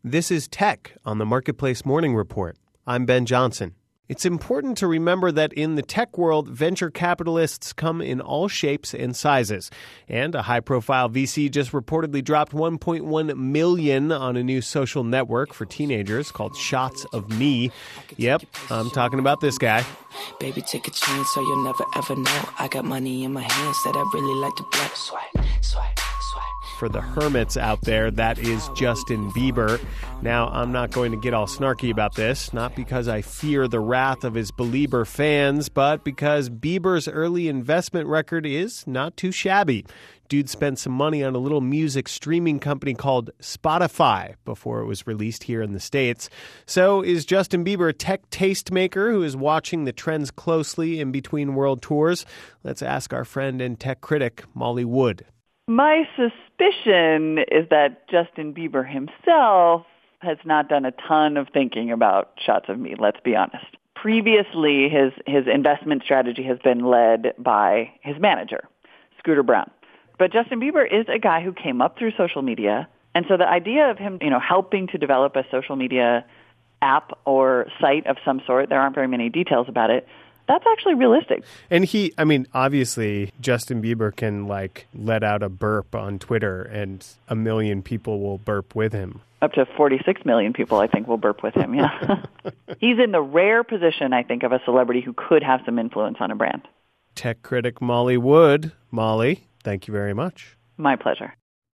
This is Tech on the Marketplace Morning Report. I'm Ben Johnson. It's important to remember that in the tech world, venture capitalists come in all shapes and sizes. And a high-profile VC just reportedly dropped $1.1 million on a new social network for teenagers called Shots of Me. Yep, I'm talking about this guy. Baby, take a chance so you'll never ever know. I got money in my hands that I really like to blow. Swipe, swipe, swipe. For the hermits out there, that is Justin Bieber. Now, I'm not going to get all snarky about this, not because I fear the wrath of his Belieber fans, but because Bieber's early investment record is not too shabby. Dude spent some money on a little music streaming company called Spotify before it was released here in the States. So is Justin Bieber a tech tastemaker who is watching the trends closely in between world tours? Let's ask our friend and tech critic, Molly Wood. My suspicion is that Justin Bieber himself has not done a ton of thinking about Shots of Me, let's be honest. Previously, his investment strategy has been led by his manager, Scooter Braun. But Justin Bieber is a guy who came up through social media, and so the idea of him, helping to develop a social media app or site of some sort, there aren't very many details about it, that's actually realistic. And obviously, Justin Bieber can, let out a burp on Twitter, and 1 million people will burp with him. Up to 46 million people, I think, will burp with him, yeah. He's in the rare position, I think, of a celebrity who could have some influence on a brand. Tech critic Molly Wood. Molly, thank you very much. My pleasure.